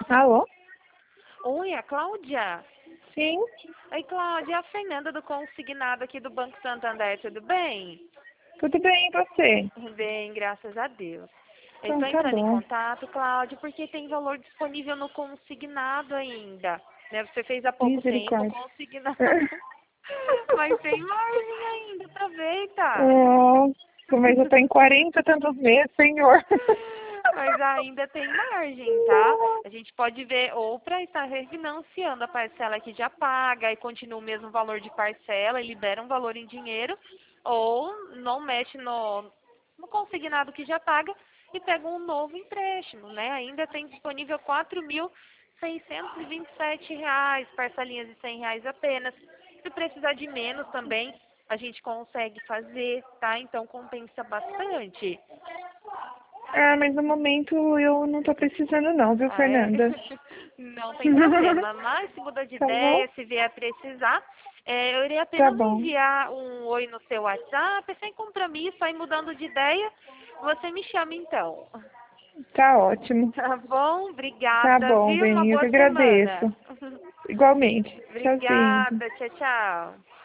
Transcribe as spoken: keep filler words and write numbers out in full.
Alô? Oi, a Cláudia? Sim, Oi, Cláudia, é a Fernanda do Consignado aqui do Banco Santander, tudo bem? tudo bem, e você? Bem, graças a Deus. Eu Então estou tá entrando em bom. contato, Cláudia, porque tem valor disponível no consignado ainda. Né? Você fez há pouco tempo o Misericórdia. consignado, mas tem margem ainda, aproveita. Nossa, mas já tá em quarenta tantos meses, senhor. Mas ainda tem margem, tá? A gente pode ver ou para estar refinanciando a parcela que já paga e continua o mesmo valor de parcela e libera um valor em dinheiro, ou não mexe no, no consignado que já paga e pega um novo empréstimo, né? Ainda tem disponível quatro mil seiscentos e vinte e sete reais, parcelinhas de cem reais apenas. Se precisar de menos também, a gente consegue fazer, tá? Então compensa bastante. Ah, mas no momento eu não tô precisando não, viu, Ah, é? Fernanda? Não tem problema. Mas se mudar de Tá bom? ideia, se vier precisar, é, eu iria Tá apenas bom. enviar um oi no seu WhatsApp, sem compromisso, aí mudando de ideia, você me chama então. Tá ótimo. Tá bom? Tá Obrigada, bom, viu? Uma Beninha, eu que boa semana. agradeço. Igualmente. Tchauzinho. Obrigada. Tchau, tchau.